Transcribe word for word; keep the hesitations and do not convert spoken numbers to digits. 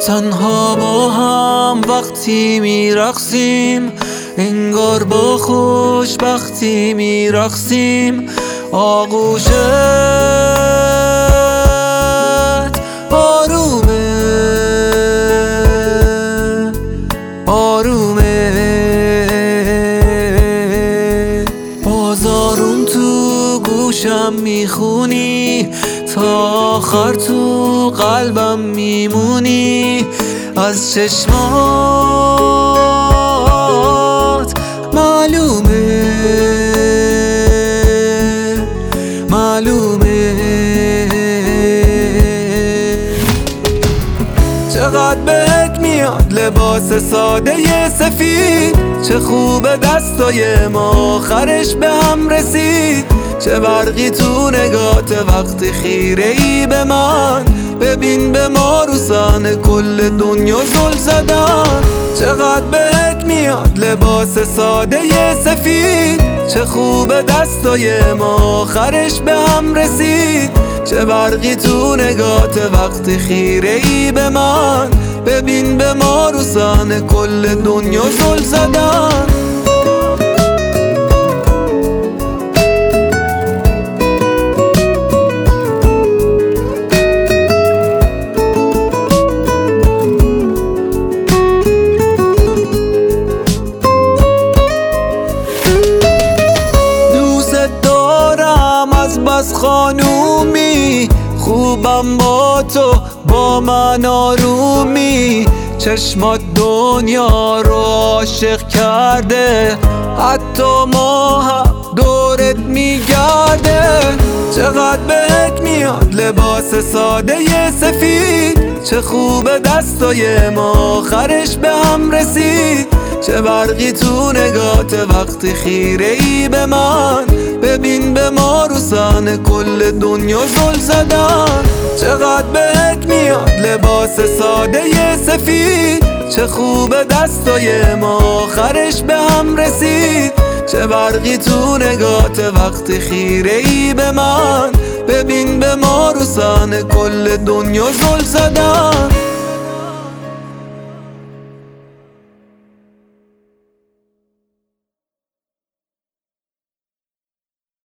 تنها با هم وقتی میرقصیم، انگار با خوشبختی میرقصیم. آغوشت آرومه آرومه، بازارون تو گوشم میخونی، تا آخر تو قلبم میمونی. از چشمات معلومه معلومه، چقدر بهت میاد لباس ساده سفید، چه خوب دستای ما آخرش به هم رسید. چه برقی تو نگات وقتی خیره ای به من، ببین به ما روزانه کل دنیا زل زدن. چقدر بهت میاد لباس ساده سفید، چه خوب دستای ما آخرش به هم رسید. چه برقی تو نگات وقتی خیره ای به من، ببین به ما روزانه کل دنیا زل زدن. از خانومی خوبم با تو، با من آرومی. چشمات دنیا رو عاشق کرده، حتی ما هم دورت میگرده. چقدر بهت میاد لباس ساده سفید، چه خوب دستای ما آخرش به هم رسید. چه برقی تو نگات وقتی خیره ای به من، ببین به ما روزانه کل دنیا زل زدن. چقدر بهت میاد لباس ساده سفید، چه خوب دستای ما آخرش به هم رسید. چه برقی تو نگات وقتی خیره ای به من، ببین به ما روزانه کل دنیا زل زدن.